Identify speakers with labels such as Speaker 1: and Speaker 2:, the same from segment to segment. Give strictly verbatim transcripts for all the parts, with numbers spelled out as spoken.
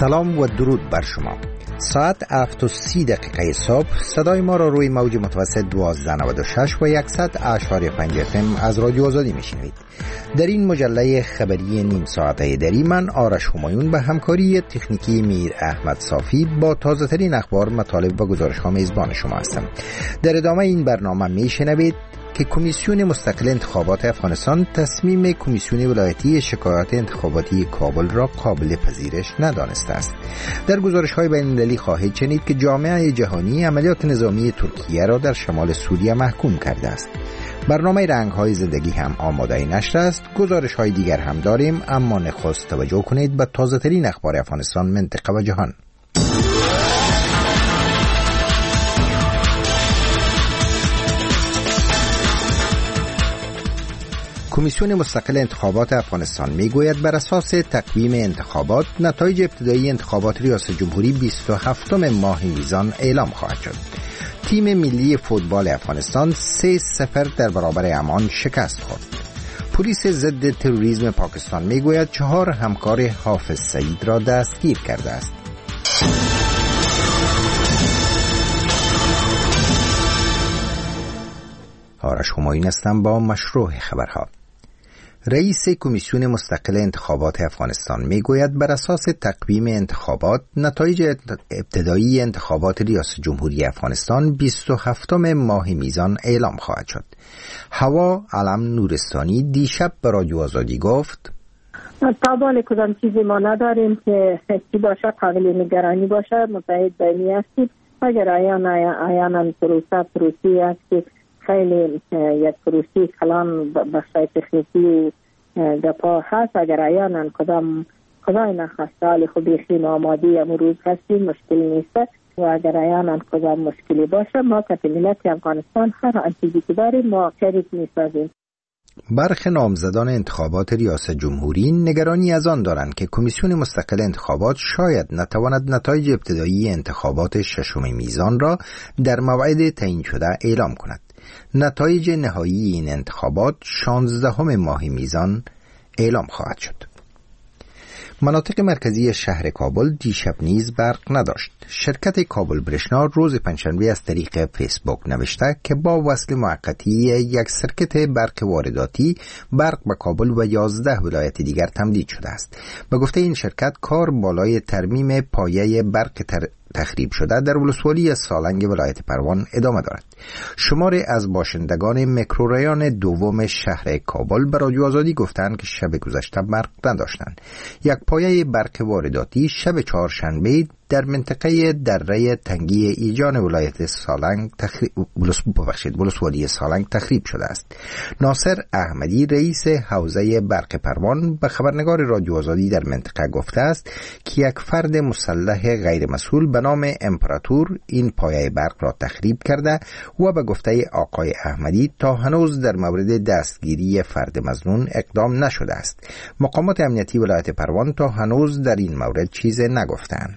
Speaker 1: سلام و درود بر شما. ساعت هفت و سی دقیقه صبح صدای ما را روی موج متوسط دوازده نود و شش و صد اشاری پنج اف ام از رادیو آزادی میشنوید. در این مجله خبری نیم ساعته دری من آرش همایون به همکاری تکنیکی میر احمد صافی با تازه ترین اخبار، مطالب و گزارش ها میزبان شما هستم. در ادامه این برنامه میشنوید که کمیسیون مستقل انتخابات افغانستان تصمیم کمیسیون ولایتی شکایات انتخاباتی کابل را قابل پذیرش ندانسته است. در گزارش‌های بین‌المللی خواهید شنید که جامعه جهانی عملیات نظامی ترکیه را در شمال سوریه محکوم کرده است. برنامه رنگ‌های زندگی هم آماده نشر است. گزارش‌های دیگر هم داریم، اما نخست توجه کنید به تازه‌ترین اخبار افغانستان، منطقه و جهان. کمیسیون مستقل انتخابات افغانستان میگوید بر اساس تقویم انتخابات نتایج ابتدایی انتخابات ریاست جمهوری بیست و هفتم ماه میزان اعلام خواهد شد. تیم ملی فوتبال افغانستان سه صفر در برابر عمان شکست خورد. پلیس ضد تروریسم پاکستان میگوید چهار همکار حافظ سعید را دستگیر کرده است. آرش همایون هستم با مشروع خبرها. رئیس کمیسیون مستقل انتخابات افغانستان میگوید بر اساس تقویم انتخابات نتایج ابتدایی انتخابات ریاست جمهوری افغانستان بیست و هفتم ماه میزان اعلام خواهد شد. هوا علم نورستانی دیشب به رادیو آزادی گفت
Speaker 2: طبعا کدام چیزی ما نداریم که حسی باشه، قابل نگرانی باشه. متحد بینی هستید. اگر آیان آیان پروسه پروسی است که خیلی یک پروسی کلان بخشای تخنیکی دپا هست، اگر آیانن کدام خدای نخواسته حال خوبی خیم آمادی امروز هستیم مشکل نیست و اگر آیانن کدام مشکلی باشه ما که ملت افغانستان هر آنچیزی که داریم ما شریک میسازیم.
Speaker 1: برخی نامزدان انتخابات ریاست جمهوری نگرانی از آن دارند که کمیسیون مستقل انتخابات شاید نتواند نتایج ابتدایی انتخابات ششم میزان را در موعد تعیین شده اعلام کند. نتایج نهایی این انتخابات شانزدهم ماه میزان اعلام خواهد شد. مناطق مرکزی شهر کابل دیشب نیز برق نداشت. شرکت کابل برشنا روز پنجشنبه از طریق فیسبوک نوشته که با وصل موقتی یک سرکت برق وارداتی برق به کابل و یازده ولایت دیگر تمدید شده است. به گفته این شرکت کار بالای ترمیم پایه برق تر تخریب شده در ولسوالی سالنگ ولایت پروان ادامه دارد. شماری از باشندگان میکروریان دوم شهر کابل به رادیو آزادی گفتند که شب گذشته برق نداشتند. یک پایه برق وارداتی شب چهارشنبه در منطقه دره تنگی ایجان ولایت سالنگ تخریب ببخشید ولسوالی سالنگ تخریب شده است. ناصر احمدی رئیس حوزه برق پروان به خبرنگار رادیو آزادی در منطقه گفته است که یک فرد مسلح غیر مسئول به نام امپراتور این پایه برق را تخریب کرده و به گفته آقای احمدی تا هنوز در مورد دستگیری فرد مظنون اقدام نشده است. مقامات امنیتی ولایت پروان تا هنوز در این مورد چیزی نگفتند.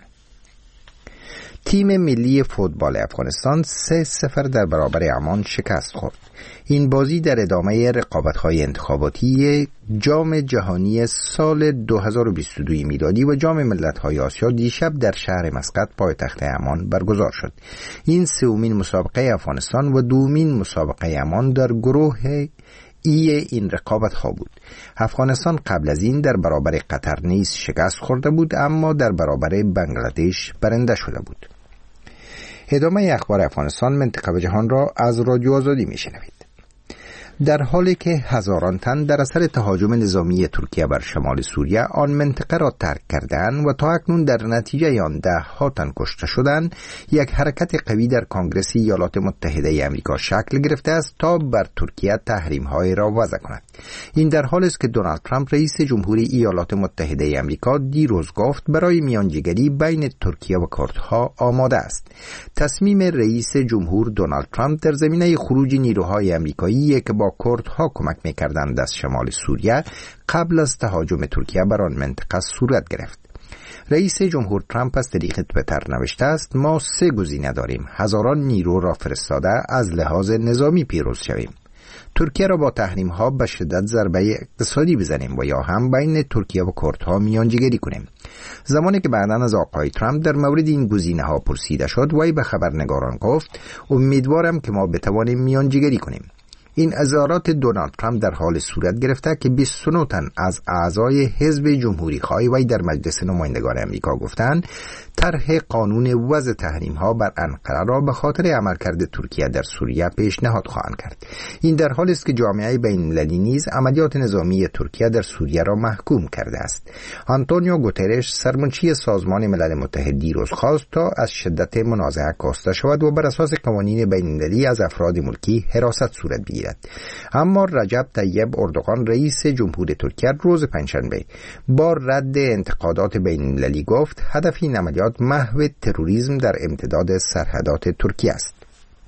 Speaker 1: تیم ملی فوتبال افغانستان سه صفر در برابر عمان شکست خورد. این بازی در ادامه رقابت‌های انتخاباتی جام جهانی سال دو هزار و بیست و دو میلادی و جام ملت‌های آسیا دیشب در شهر مسقط پایتخت عمان برگزار شد. این سومین مسابقه افغانستان و دومین مسابقه عمان در گروه ای این رقابت ها بود. افغانستان قبل از این در برابر قطر نیز شکست خورده بود، اما در برابر بنگلادش برنده شده بود. ادامه اخبار افغانستان، منطقه و جهان را از رادیو آزادی میشنوید. در حالی که هزاران تن در اثر تهاجم نظامی ترکیه بر شمال سوریه آن منطقه را ترک کردند و تا اکنون در نتیجه آن ده ها تن کشته شدند، یک حرکت قوی در کنگره ایالات متحده آمریکا شکل گرفته است تا بر ترکیه تحریم‌های را وضع کند. این در حالی است که دونالد ترامپ رئیس جمهوری ایالات متحده آمریکا دیروز گفت برای میانجیگری بین ترکیه و کردها آماده است. تصمیم رئیس جمهور دونالد ترامپ در زمینه خروج نیروهای آمریکایی که با کردها کمک می‌کردند از شمال سوریه قبل از تهاجم ترکیه بر آن منطقه صورت گرفت. رئیس جمهور ترامپ از طریق توییتر نوشته است ما سه گزینه داریم: هزاران نیرو را فرستاده از لحاظ نظامی پیروز شویم، ترکیه را با تحریم ها به شدت ضربه اقتصادی بزنیم و یا هم بین ترکیه و کردها میانجیگری کنیم. زمانی که بعداً از آقای ترامپ در مورد این گزینه ها پرسیده شد، وی به خبرنگاران گفت امیدوارم که ما بتوانیم میانجیگری کنیم. این اظهارات دونالد ترامپ در حال صورت گرفته که بیست و نه تن از اعضای حزب جمهوری خواهی وی در مجلس نمایندگان امریکا گفتند طرح قانون وضع تحریم ها بر انقره را به خاطر عملکرد ترکیه در سوریه پیشنهاد خواهند کرد. این در حالی است که جامعه بین‌المللی نیز عملیات نظامی ترکیه در سوریه را محکوم کرده است. آنتونیو گوترش سرمنشی سازمان ملل متحد دیروز خواست تا از شدت منازعه کاسته شود و بر اساس قوانین بین‌المللی از افراد ملکی حراست صورت بگیرد. اما رجب طیب اردوغان رئیس جمهور ترکیه روز پنجشنبه با رد انتقادات بین‌المللی گفت هدف این عملیات محو تروریسم در امتداد سرحدات ترکیه است.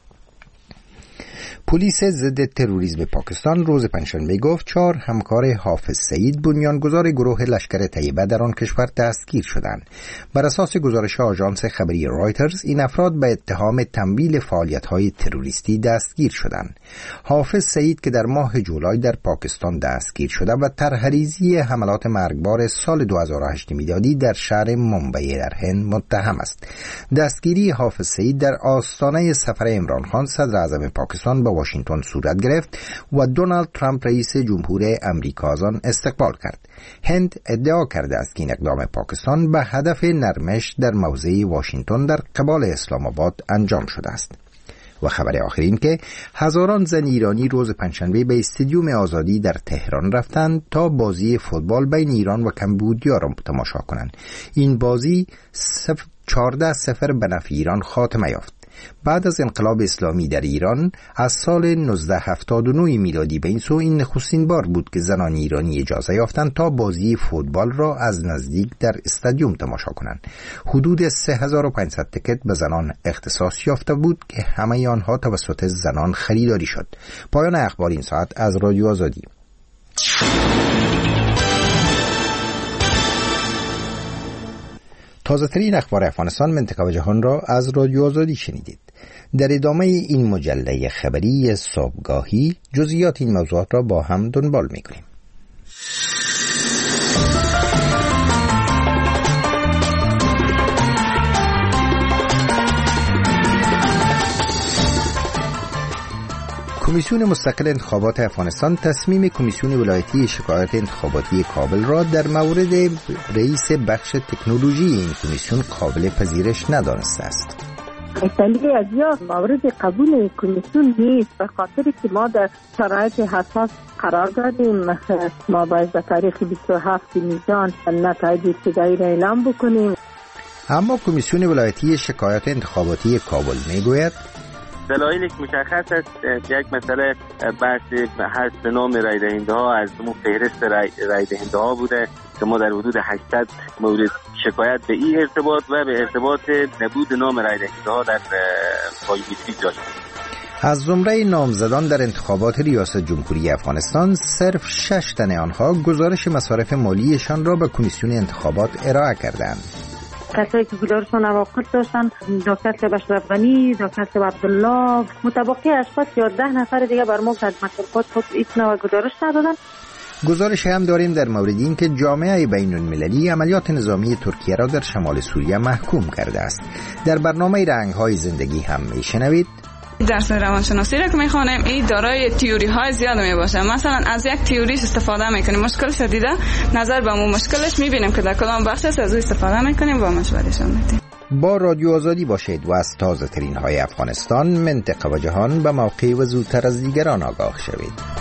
Speaker 1: پلیس ضد تروریسم پاکستان روز پنجشنبه گفت چهار همکار حافظ سعید بنیانگذار گروه لشکر طیبه در آن کشور دستگیر شدند. بر اساس گزارش آژانس خبری رایترز این افراد به اتهام تمویل فعالیت‌های تروریستی دستگیر شدند. حافظ سعید که در ماه جولای در پاکستان دستگیر شده و طرح‌ریزی حملات مرگبار سال دو هزار و هشت میلادی در شهر ممبئی در هند متهم است. دستگیری حافظ سعید در آستانه سفر عمران خان صدر اعظم پاکستان به واشنگتن صورت گرفت و دونالد ترامپ رئیس جمهور امریکا از آن استقبال کرد. هند ادعا کرده است که این اقدام پاکستان به هدف نرمش در موضع واشنگتن در قبال اسلام آباد انجام شده است. و خبر آخر این که هزاران زن ایرانی روز پنجشنبه به استادیوم آزادی در تهران رفتند تا بازی فوتبال بین ایران و کمبودیا را تماشا کنند. این بازی چهارده صفر به نفع ایران خاتمه یافت. بعد از انقلاب اسلامی در ایران از سال نوزده هفتاد و نه میلادی به این سو این نخستین بار بود که زنان ایرانی اجازه یافتند تا بازی فوتبال را از نزدیک در استادیوم تماشا کنند. حدود سه هزار و پانصد تکت به زنان اختصاص یافته بود که همه آنها توسط زنان خریداری شد. پایان اخبار این ساعت از رادیو آزادی. تازه ترین اخبار افغانستان، منطقه و جهان را از رادیو آزادی شنیدید. در ادامه این مجله خبری صبحگاهی جزئیات این موضوعات را با هم دنبال می‌کنیم. کمیسیون مستقل انتخابات افغانستان تصمیم کمیسیون ولایتی شکایات انتخاباتی کابل را در مورد رئیس بخش تکنولوژی این کمیسیون قابل پذیرش ندانسته است.
Speaker 2: دلیل ازیا مورد قبول کمیسیون نیست، به خاطر که ما در شرایط حساس قرار دادیم. ما باید به تاریخ بیست و هفت میزان نتایج ابتدایی را اعلام بکنیم.
Speaker 1: اما کمیسیون ولایتی شکایات انتخاباتی کابل میگوید
Speaker 3: دلایلش مشخص است. یک مسئله بحث حذف نام رای دهنده ها از اون فهرست رای, رای دهنده ها بوده که ما در حدود هشتصد مورد شکایت به این ارتباط و به ارتباط نبود نام رای دهنده ها در بایومتریک داشتیم.
Speaker 1: از زمره نامزدان در انتخابات ریاست جمهوری افغانستان صرف شش تن آنها گزارش مصارف مالیشان را به کمیسیون انتخابات ارائه کردند.
Speaker 4: کسایی که گزارششان اوقات داشتن دکتر سبش افغانی، دکتر سب عبدالله، متبقی اشخاص یا ده نفر دیگه بر ما از مصارفات خود ایت نوع گزارش ندادن.
Speaker 1: گزارش هم داریم در مورد این که جامعه بین المللی عملیات نظامی ترکیه را در شمال سوریه محکوم کرده است. در برنامه رنگ‌های زندگی هم میشنوید
Speaker 5: درس روانشناسی را که میخوانیم این دارای تئوری های زیاد میباشه. مثلا از یک تئوریش استفاده میکنیم، مشکلش دیده نظر به اون مشکلش میبینیم که در کدام بخش از او استفاده میکنیم و مشورهشون میدیم.
Speaker 1: با رادیو آزادی باشید و از تازه ترین های افغانستان، منطقه و جهان به موقع و زودتر از دیگران آگاه شوید.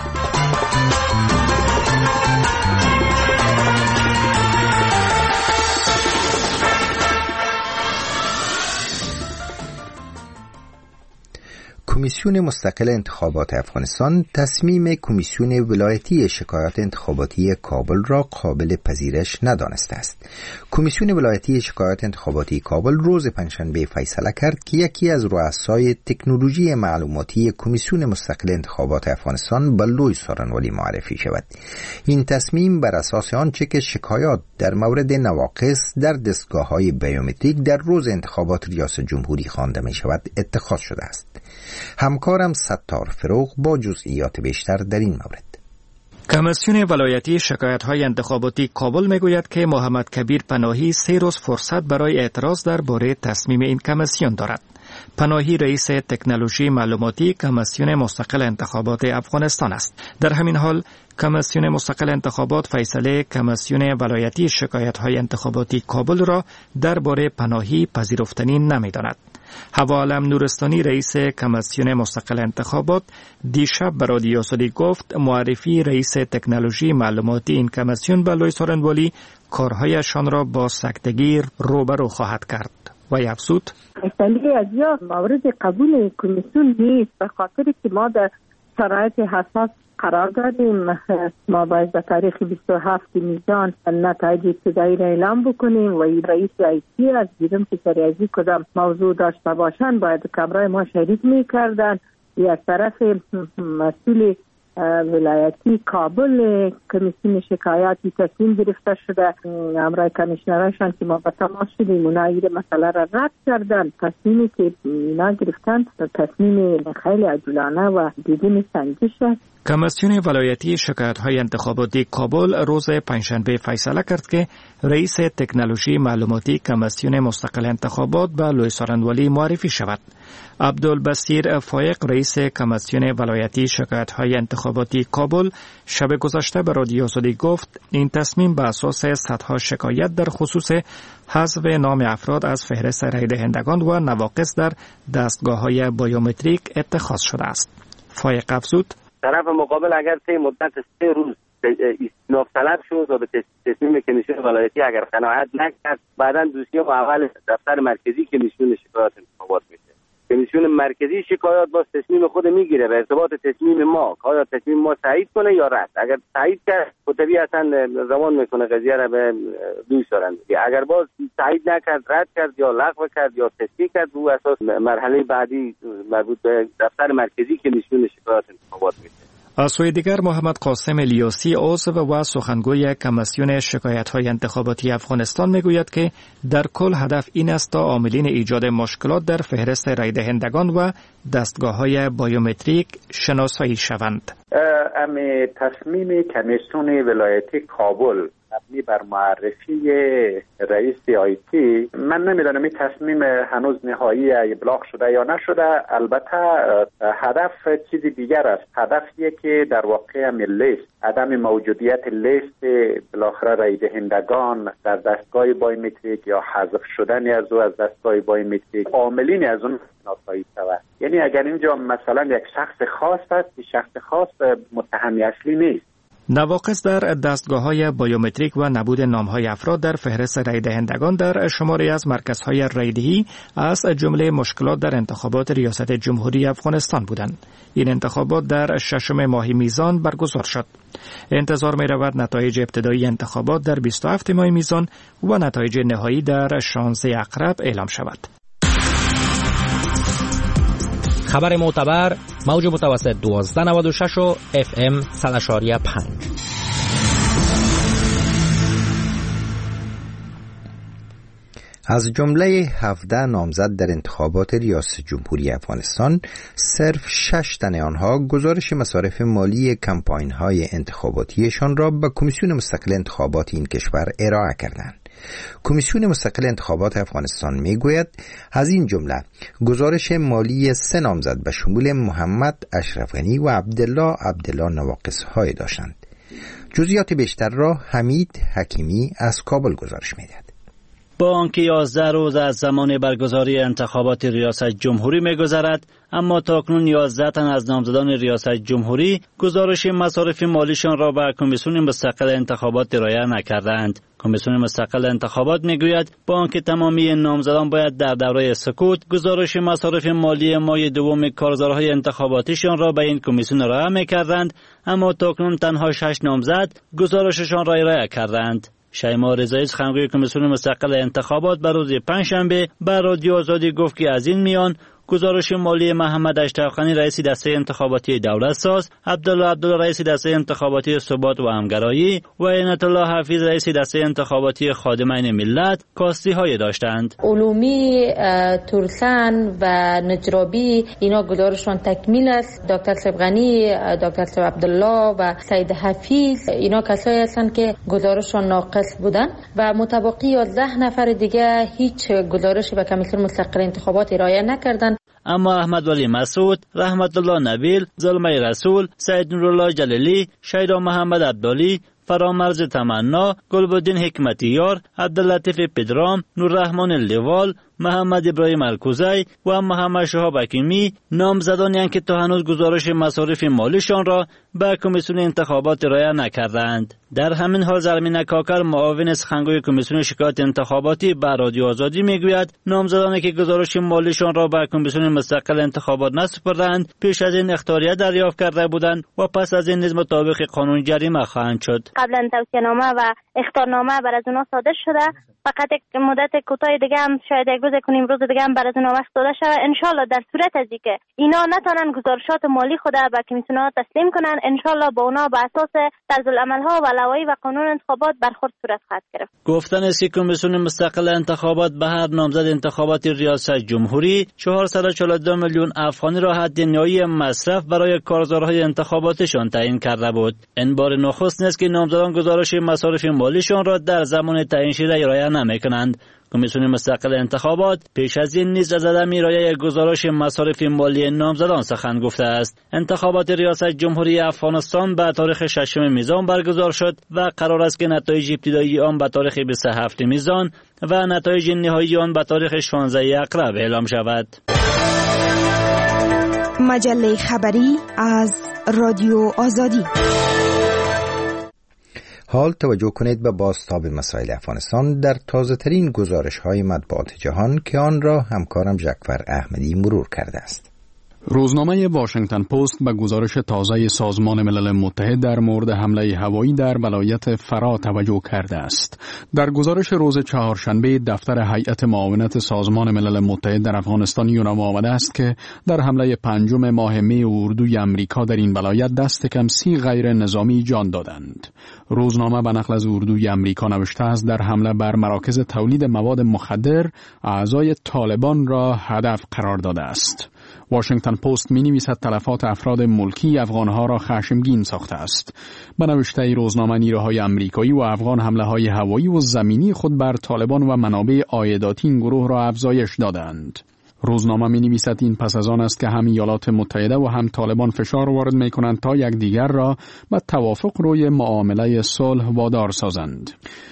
Speaker 1: کمیسیون مستقل انتخابات افغانستان تصمیم کمیسیون ولایتی شکایات انتخاباتی کابل را قابل پذیرش ندانسته است. کمیسیون ولایتی شکایات انتخاباتی کابل روز پنجشنبه فیصله کرد که یکی از رؤسای تکنولوژی معلوماتی کمیسیون مستقل انتخابات افغانستان به لوی سارنوالی معرفی شود. این تصمیم بر اساس آنچه که شکایات در مورد نواقص در دستگاه‌های بیومتریک در روز انتخابات ریاست جمهوری خوانده می شود اتخاذ شده است. همکارم ستار فروغ با جزئیات بیشتر در این مورد.
Speaker 6: کمیسیون ولایتی شکایت‌های انتخاباتی کابل میگوید که محمد کبیر پناهی سه روز فرصت برای اعتراض درباره تصمیم این کمیسیون دارد. پناهی رئیس تکنولوژی معلوماتی کمیسیون مستقل انتخابات افغانستان است. در همین حال کمیسیون مستقل انتخابات فیصله کمیسیون ولایتی شکایت‌های انتخاباتی کابل را درباره پناهی پذیرفتنی نمی‌داند. حوا علم نورستانی رئیس کمیسیون مستقل انتخابات دیشب به رادیو صدی گفت معرفی رئیس تکنولوژی معلوماتی این کمیسیون به لوی سارنوالی کارهایشان را با سکتگی روبرو خواهد کرد و افزود
Speaker 2: فیصله از یا مورد قبول کمیسیون نیست، به خاطر که ما در شرایط حساس قرار دادیم. ما باید به تاریخ بیست و هفت میزان نتایج ابتدایی را اعلام بکنیم و این رئیس رئیسی از دیدم که سریعی کدام موضوع داشته باشند باید کمرای ما شریک میکردن. یک طرف مسئول ولایتی کابل کمیسیون شکایاتی تصمیم گرفته شده، امرای کمیشنرشان که ما به تماس شدیم اونا این مسئله را رد کردن. تصمیمی که اینا گرفتن تصمیم خیلی عجولانه و بدون سنجش است.
Speaker 6: کمیسیون ولایتی شکایت‌های انتخاباتی کابل روز پنجشنبه فیصله کرد که رئیس تکنولوژی معلوماتی کمیسیون مستقل انتخابات به لوی سارنوالی معرفی شود. عبدالبصیر فایق رئیس کمیسیون ولایتی شکایت‌های انتخاباتی کابل شب گذشته به رادیو صدی گفت این تصمیم به اساس صدها شکایت در خصوص حذف نام افراد از فهرست رای دهندگان و نواقص در دستگاه‌های بیومتریک اتخاذ شده است. فایق افزود
Speaker 3: طرف مقابل اگر طی مدت سه روز استئناف طلب شد و به تصمیم کمیسیون ولایتی اگر قناعت نکرد بعداً دوسیه اول دفتر مرکزی کمیسیون شکایات انتخابات میشه. کمیسیون مرکزی شکایات باز تصمیم خود میگیره به ارتباط تصمیم ما آیا تصمیم ما تایید کنه یا رد. اگر تایید کرد خودی اصلا روان میکنه قضیه را به دوی سارنوالی. اگر باز تایید نکرد رد کرد یا لغو کرد یا تصحیح کرد رو اساس مرحله بعدی مربوط به دفتر مرکزی کمیسیون شکایات انتخابات میشه.
Speaker 6: از سوی دیگر محمد قاسم الیاسی عضو و سخنگوی کمیسیون شکایت‌های انتخاباتی افغانستان میگوید که در کل هدف این است تا عاملین ایجاد مشکلات در فهرست رای دهندگان و دستگاه‌های بیومتریک شناسایی شوند.
Speaker 7: امی تصمیم کمیسیون ولایتی کابل مبنی بر معرفی رئیس آیتی، من نمیدانم این تصمیم هنوز نهایی ابلاغ شده یا نشده. البته هدف چیزی دیگر است. هدف یه که در واقع لیست عدم موجودیت لیست بالاخره رای دهندگان در دستگاه بایومتریک یا حذف شدن از او از دستگاه بایومتریک عاملین از اون شناسایی شود. یعنی اگر اینجا مثلا یک شخص خاص است، شخص خاص متهم اصلی نیست.
Speaker 6: نواقص در دستگاه‌های بیومتریک و نبود نام‌های افراد در فهرست رای دهندگان در شماری از مرکزهای رایدهی از جمله مشکلات در انتخابات ریاست جمهوری افغانستان بودند. این انتخابات در ششم ماه میزان برگزار شد. انتظار می‌رود نتایج ابتدایی انتخابات در بیست و هفتم ماه میزان و نتایج نهایی در شانزده عقرب اعلام شود.
Speaker 8: خبر معتبر موج متوسط دوازده نود و شش و اف ام صد و پنج.
Speaker 1: از جمله هفده نامزد در انتخابات ریاست جمهوری افغانستان صرف شش تن آنها گزارش مصارف مالی کمپاین‌های انتخاباتیشان را به کمیسیون مستقل انتخابات این کشور ارائه کردند. کمیسیون مستقل انتخابات افغانستان میگوید از این جمله گزارش مالی سه نامزد به شمول محمد اشرف غنی و عبدالله عبدالله نواقص‌های داشتند. جزئیات بیشتر را حمید حکیمی از کابل گزارش می‌دهد.
Speaker 9: با آنکه یازده روز از زمان برگزاری انتخابات ریاست جمهوری می‌گذرد، اما تاکنون یازده تن از نامزدان ریاست جمهوری گزارش مصارف مالیشان را به کمیسیون مستقل انتخابات ارائه نکردند. کمیسیون مستقل انتخابات میگوید با آنکه تمامی نامزدان باید در دوره سکوت گزارش مصارف مالی ماه دوم کارزارهای انتخاباتیشان را به این کمیسیون ارائه می‌کردند، اما تاکنون تنها شش نامزد گزارششان را ارائه کردند. شیما رضایی سخنگوی کمیسیون مستقل انتخابات بر روز پنجشنبه بر رادیو آزادی گفت که از این میان گزارش مالی محمد اشرف غنی رئیس دسته انتخاباتی دولت ساز، عبدالله عبدالله رئیس دسته انتخاباتی ثبات و همگرایی و عنایت الله حفیظ رئیس دسته انتخاباتی خادمین ملت کاستی های داشتند.
Speaker 10: علومی، ترسان و نجرابی اینا گزارششون تکمیل است. دکتر اشرف غنی، دکتر اشرف عبدالله و سید حفیظ اینا کسایی هستند که گزارششون ناقص بودن و متبقی یازده نفر دیگه هیچ گزارشی به کمیسیون مستقل انتخابات ارائه نکردند.
Speaker 9: اما احمد ولی مسعود، رحمت الله نبیل، زلمه رسول، سید نورالله جلیلی، شیدا محمد عبدالی، فرامرز تمنا، گلبدین حکمتیار، عبداللطیف پدرام، نوررحمان لیوال، محمد ابراهیم الکوزی و محمد شهاب حکیمی نامزدانی که تا هنوز گزارش مصارف مالیشان را به کمیسیون انتخابات ارائه نکردند. در همین حال زرمین کاکر معاون سخنگوی کمیسیون شکایت انتخاباتی به رادیو آزادی میگوید نامزدانی که گزارش مالیشان را به کمیسیون مستقل انتخابات نسپردند پیش از این اختیاریت دریافت کرده بودند و پس از این نیز مطابق قانون جریمه خواهند شد.
Speaker 11: قبلا توصیه‌نامه و اخطارنامه بر از اونها صادر شده، فقط یک مدت کوتاه دیگه هم شاید یک روز کنیم روز دیگه هم بر از اونها وقت داده شده. ان شاء الله در صورت از اینکه اینا نتونن گزارشات مالی خود به کمیسیون‌ها تسلیم کنن، ان شاء الله با اونها به اساس طرزالعمل‌ها و لوایح و قانون انتخابات برخورد صورت خواهد گرفت.
Speaker 9: گفتن است که کمیسیون مستقل انتخابات به هر نامزد انتخابات ریاست جمهوری چهارصد و چهل و دو میلیون افغانی را حد نهایی مصرف برای کارزارهای انتخاباتشان تعیین کرده بود. این بار نخست است که نامزدان گزارش مصارف مالیشان را در زمان تعیین شده ارائه نمی‌کنند. کمیسیون مستقل انتخابات پیش از این نیز از عدم ارائه گزارش مصارف مالی نامزدان سخن گفته است. انتخابات ریاست جمهوری افغانستان به تاریخ ششم میزان برگزار شد و قرار است که نتایج ابتدایی آن به تاریخ بیست و هفتم میزان و نتایج نهایی آن به تاریخ شانزدهم اکرب اعلام شود.
Speaker 12: مجله خبری از رادیو آزادی.
Speaker 1: حال توجه کنید به بازتاب مسائل افغانستان در تازه ترین گزارش های مطبوعات جهان که آن را همکارم جعفر احمدی مرور کرده است.
Speaker 13: روزنامه واشنگتن پست به گزارش تازه سازمان ملل متحد در مورد حمله هوایی در ولایت فرا توجه کرده است. در گزارش روز چهارشنبه دفتر هیئت معاونت سازمان ملل متحد در افغانستان یونام آمده است که در حمله پنجم ماه می اردوی امریکا در این ولایت دست کم سی غیر نظامی جان دادند. روزنامه به نقل از اردوی امریکا نوشته است در حمله بر مراکز تولید مواد مخدر اعضای طالبان را هدف قرار داده است. واشنگتن پست می نویسد تلفات افراد ملکی افغانها را خشمگین ساخته است. به نوشته روزنامه نیروهای امریکایی و افغان حمله های هوایی و زمینی خود بر طالبان و منابع عایداتی این گروه را افزایش دادند. روزنامه می نویسد این پس از آن است که هم ایالات متحده و هم طالبان فشار وارد می کنند تا یکدیگر را به توافق روی معامله صلح وادار سازند.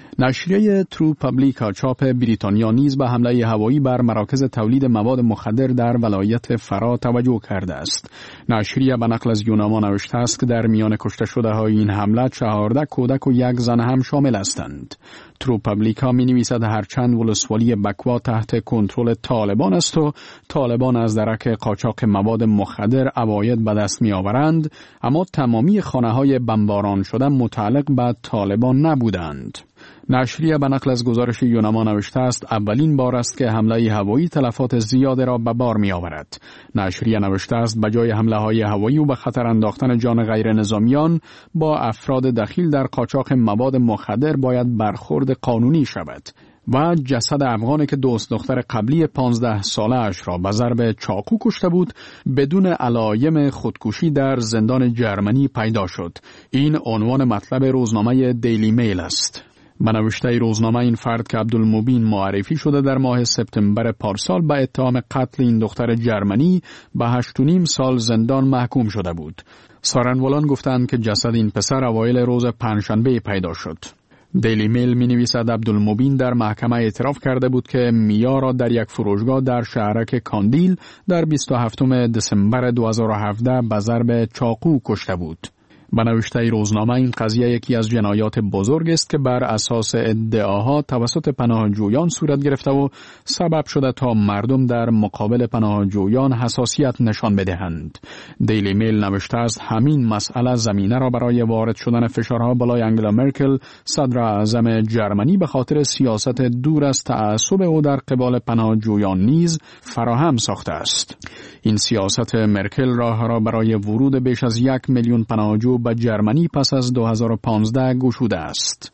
Speaker 13: نشریه ترو پابلیکا چاپ بریتانیا نیز به حمله هوایی بر مراکز تولید مواد مخدر در ولایت فرا توجه کرده است. نشریه به نقل از یوناما نوشته است که در میان کشته شده های این حمله چهارده کودک و یک زن هم شامل هستند. ترو پابلیکا می نویسد هرچند ولسوالی بکوا تحت کنترل طالبان است و طالبان از درک قاچاق مواد مخدر عواید به دست می آورند، اما تمامی خانه های بمباران شده متعلق به طالبان نبودند. نشریه به نقل از گزارش یوناما نوشته است اولین بار است که حمله هوایی تلفات زیاد را به بار می آورد. نشریه نوشته است به جای حمله های هوایی و به خطر انداختن جان غیر نظامیان با افراد دخیل در قاچاق مواد مخدر باید برخورد قانونی شود. و جسد افغانی که دوست دختر قبلی پانزده ساله اش را به ضرب چاقو کشته بود بدون علایم خودکشی در زندان جرمنی پیدا شد. این عنوان مطلب روزنامه دیلی میل است. به نوشته روزنامه این فرد که عبدالمبین معرفی شده در ماه سپتامبر پارسال به اتهام قتل این دختر جرمنی به هشت و نیم سال زندان محکوم شده بود. سارنوالان گفتند که جسد این پسر اوایل روز پنجشنبه پیدا شد. دیلی میل می نویسد عبدالمبین در محکمه اعتراف کرده بود که میا را در یک فروشگاه در شهرک کاندیل در بیست و هفتم دسامبر دو هزار و هفده به ضرب چاقو کشته بود. به نوشته روزنامه این قضیه یکی از جنایات بزرگ است که بر اساس ادعاها توسط پناهجویان صورت گرفته و سبب شده تا مردم در مقابل پناهجویان حساسیت نشان بدهند. دیلی میل نوشته است همین مسئله زمینه را برای وارد شدن فشارها بالای انگلا مرکل صدر اعظم جرمنی به خاطر سیاست دور از تعصب او در قبال پناهجویان نیز فراهم ساخته است. این سیاست مرکل راه را برای ورود بیش از یک میلیون پناهجو به جرمنی پس از دو هزار و پانزده گشوده است.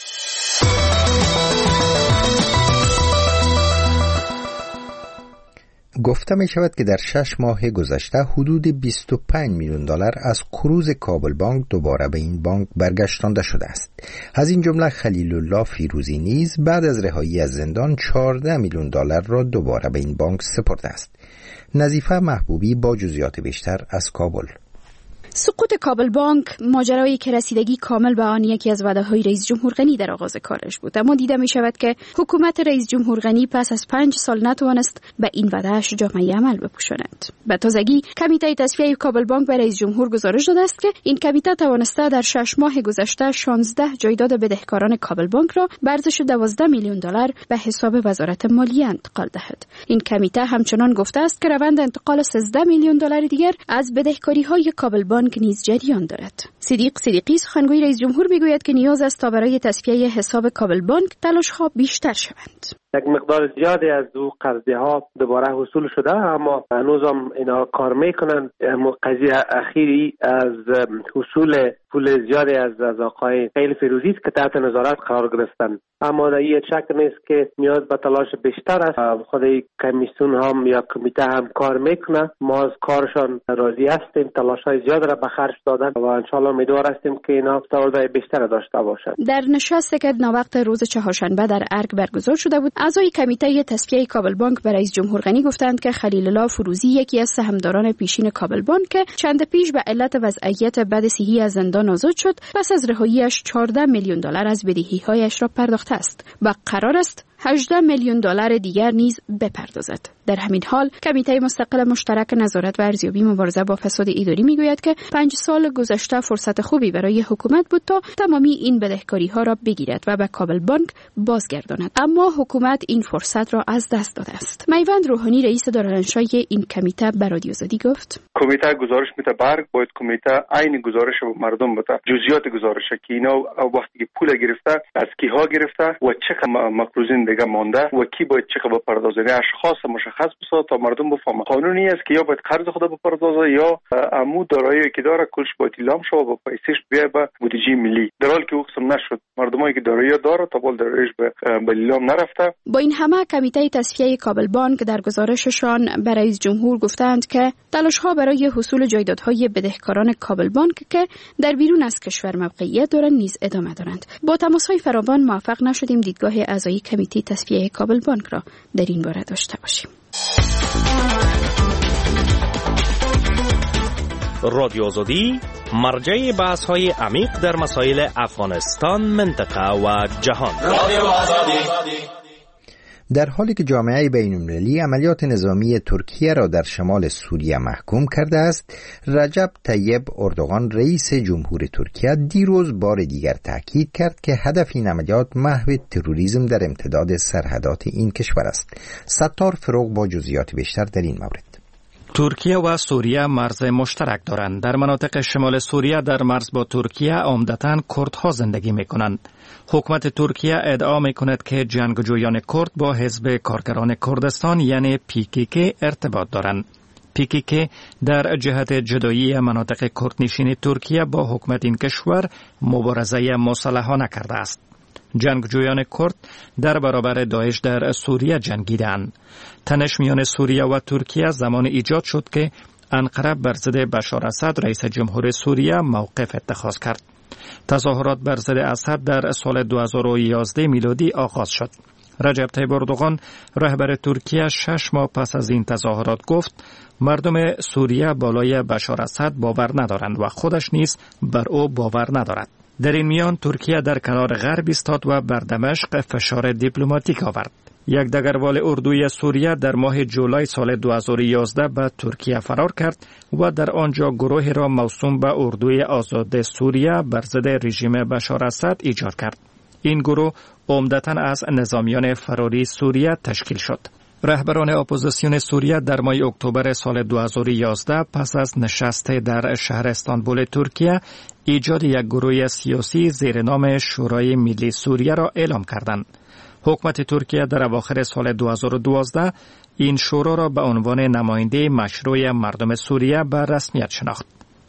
Speaker 1: گفته می شود که در شش ماه گذشته حدود بیست و پنج میلیون دلار از قروض کابل بانک دوباره به این بانک برگشتانده شده است. از این جمله خلیل الله فیروزی نیز بعد از رهایی از زندان چهارده میلیون دلار را دوباره به این بانک سپرده است. نظیفه محبوبی با جزئیات بیشتر از کابل.
Speaker 14: سقوط کابل بانک ماجرایی که رسیدگی کامل به آن یکی از وعده‌های رئیس جمهور غنی در آغاز کارش بود، اما دیده می شود که حکومت رئیس جمهور غنی پس از پنج سال نتوانست به این وعده‌اش جامه عمل بپوشاند. به تازگی کمیته تصفیه کابل بانک به رئیس جمهور گزارش داده است که این کمیته توانسته در شش ماه گذشته شانزده جایداد بدهکاران کابل بانک را به ارزش دوازده میلیون دلار به حساب وزارت مالیه انتقال دهد. این کمیته همچنان گفته است که روند انتقال سیزده میلیون دلار دیگر از بدهکاری‌های کابل بانک نیز جریان دارد. صدیق صدیقی سخنگوی رئیس جمهور میگوید که نیاز است تا برای تصفیه حساب کابل بانک تلاش‌ها بیشتر شوند.
Speaker 15: یک مقدار زیادی از دو قرضه ها دوباره حصول شده، اما هنوز هم اینا کار میکنن. قضیه اخیری از حصول پول زیادی از از آقای خیل فیروزی است که تحت نظارت قرار گرفتن، اما در این شک نیست که نیاز به تلاش بیشتر است. خود کمیسیون هم یا کمیته هم کار میکنه، ما از کارشان راضی هستیم، تلاش‌های زیاد را به خرج دادن و ان شاء الله امیدوار هستیم که اینا فعالیت بیشتر داشته باشند.
Speaker 14: در نشستی که ناوقت روز چهارشنبه در ارگ برگزار شده بود، اعضای کمیته تصفیه کابل بانک به رئیس جمهور غنی گفتند که خلیل الله فروزی یکی از سهامداران پیشین کابل بانک که چند پیش به علت وضعیت بد صحی از زندان آزاد شد، پس از رهاییش چهارده میلیون دلار از بدهی‌هایش را پرداخته است و قرار است هجده میلیون دلار دیگر نیز بپردازد. در همین حال کمیته مستقل مشترک نظارت و ارزیابی مبارزه با فساد اداری میگوید که پنج سال گذشته فرصت خوبی برای حکومت بود تا تمامی این بدهکاری ها را بگیرد و به کابل بانک بازگرداند، اما حکومت این فرصت را از دست داده است. میوند روحانی رئیس دارالانشای این کمیته به رادیو آزادی گفت:
Speaker 16: کمیته گزارش میده برگ باید کمیته عین گزارش مردم بده، جزئیات گزارش که اینا وقتی پول گرفته از کیها گرفته و چه مقروضین دیگه مانده و کی باید چقدر بپردازه، اشخاص مشخص بسازه تا مردم بفهمه. قانونی است که یا باید قرض خود بپردازه یا عمو دارایی که داره کلش باید اعلام شود و پیسش بیاد به بودجه ملی، در حالی که قسم نشد. مردمایی که دارایی داره تا بال دارایش به اعلام نرفته.
Speaker 14: با این همه کمیته تصفیه کابل بانک در گزارششان به رئیس جمهور گفتند که تلاش‌ها برای حصول جایدادهای بدهکاران کابل بانک که در بیرون از کشور موقعیت دارند نیز ادامه دارند. با تماس‌های فراوان موفق نشدیم دیدگاه اعضای کمیته تصفیه کابل بانک را در این باره داشته باشیم.
Speaker 8: رادیو آزادی مرجع بحث‌های عمیق در مسائل افغانستان، منطقه و جهان. رادیو آزادی.
Speaker 1: در حالی که جامعه بین‌المللی عملیات نظامی ترکیه را در شمال سوریه محکوم کرده است، رجب طیب اردوغان رئیس جمهور ترکیه دیروز بار دیگر تاکید کرد که هدف این عملیات محو تروریسم در امتداد سرحدات این کشور است. ستار فروغ با جزئیات بیشتر در این مورد.
Speaker 6: ترکیه و سوریه مرز مشترک دارند. در مناطق شمال سوریه در مرز با ترکیه عمدتاً کردها زندگی می‌کنند. حکومت ترکیه ادعا می‌کند که جنگجویان کرد با حزب کارگران کردستان یعنی پی کی کی ارتباط دارند. پی کی کی در جهت جدایی مناطق کردنشین ترکیه با حکومت این کشور مبارزه مسلحانه کرده است. جنگجویان کرد در برابر داعش در سوریه جنگیدند. تنش میان سوریه و ترکیه زمان ایجاد شد که انقره بر ضد بشار اسد رئیس جمهور سوریه موقف اتخاذ کرد. تظاهرات بر ضد اسد در سال دو هزار و یازده میلادی آغاز شد. رجب طیب اردوغان رهبر ترکیه شش ماه پس از این تظاهرات گفت مردم سوریه بالای بشار اسد باور ندارند و خودش نیز بر او باور ندارد. در این میان ترکیه در کنار غرب ایستاد و بر دمشق فشار دیپلماتیک آورد. یک دگروال اردوی سوریه در ماه جولای سال دو هزار و یازده به ترکیه فرار کرد و در آنجا گروهی را موسوم به اردوی آزاد سوریه بر ضد رژیم بشار اسد ایجاد کرد. این گروه عمدتاً از نظامیان فراری سوریه تشکیل شد. رهبران اپوزیسیون سوریه در ماه اکتبر سال دو هزار و یازده پس از نشست در شهر استانبول ترکیه ایجاد یک گروه سیاسی زیر نام شورای ملی سوریه را اعلام کردند. حکومت ترکیه در اواخر سال دو هزار و دوازده این شورا را به عنوان نماینده مشروع مردم سوریه به رسمیت شناخت.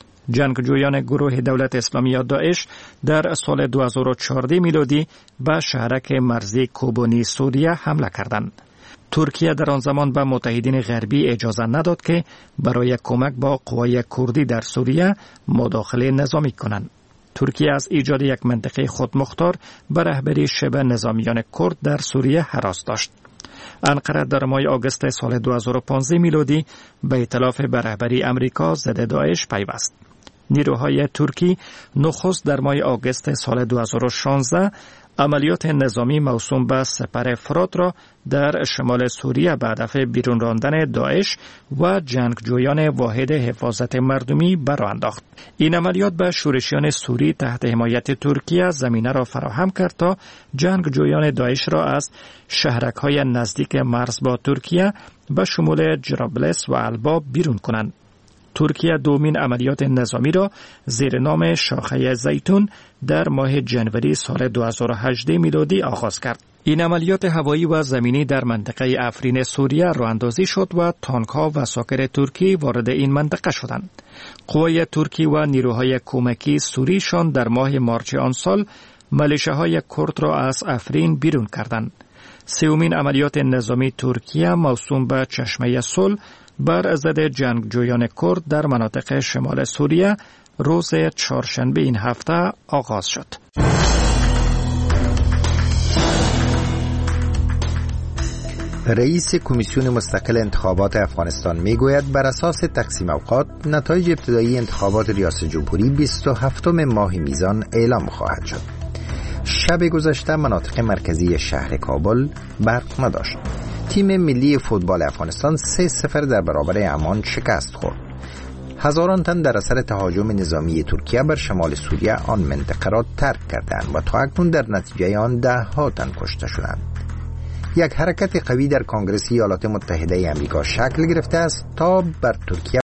Speaker 6: جنگجویان گروه دولت اسلامی یا داعش در سال دو هزار و چهارده میلادی به شهرک مرزی کوبانی سوریه حمله کردند. ترکیه در آن زمان به متحدین غربی اجازه نداد که برای کمک با قوای کردی در سوریه مداخله نظامی کنند. ترکیه از ایجاد یک منطقه خودمختار به رهبری شبه نظامیان کرد در سوریه هراس داشت. انقره در ماه آگوست سال دو هزار و پانزده میلادی به ائتلاف به رهبری امریکا ضد داعش پیوست. نیروهای ترکی نخست در ماه آگوست سال دو هزار و شانزده عملیات نظامی موسوم به سپر فرات را در شمال سوریه به هدف بیرون راندن داعش و جنگجویان واحد حفاظت مردمی برآ انداخت. این عملیات به شورشیان سوری تحت حمایت ترکیه زمینه را فراهم کرد تا جنگجویان داعش را از شهرک‌های نزدیک مرز با ترکیه به شمول جرابلس و البا بیرون کنند. ترکیه دومین عملیات نظامی را زیر نام شاخه زیتون در ماه جنوری سال دو هزار و هجده میلادی آغاز کرد. این عملیات هوایی و زمینی در منطقه افرین سوریه راه‌اندازی شد و تانک‌ها و ساکر ترکی وارد این منطقه شدند. قوای ترکی و نیروهای کمکی سوریشان در ماه مارچ آن سال ملیشه‌های کرد را از افرین بیرون کردند. سومین عملیات نظامی ترکیه موسوم به چشمه صلح بر ضد جنگجویان کرد در مناطق شمال سوریه روز چهارشنبه این هفته آغاز شد.
Speaker 1: رئیس کمیسیون مستقل انتخابات افغانستان میگوید بر اساس تقسیم اوقات نتایج ابتدایی انتخابات ریاست جمهوری بیست و هفتم ماه میزان اعلام خواهد شد. شب گذشته مناطق مرکزی شهر کابل برق نداشت. تیم ملی فوتبال افغانستان سه صفر در برابر عمان شکست خورد. هزاران تن در اثر تهاجم نظامی ترکیه بر شمال سوریه آن منطقه را ترک کردند و تا اکنون در نتیجه آن ده ها تن کشته شدند. یک حرکت قوی در کنگره ایالات متحده ای آمریکا شکل گرفته است تا بر ترکیه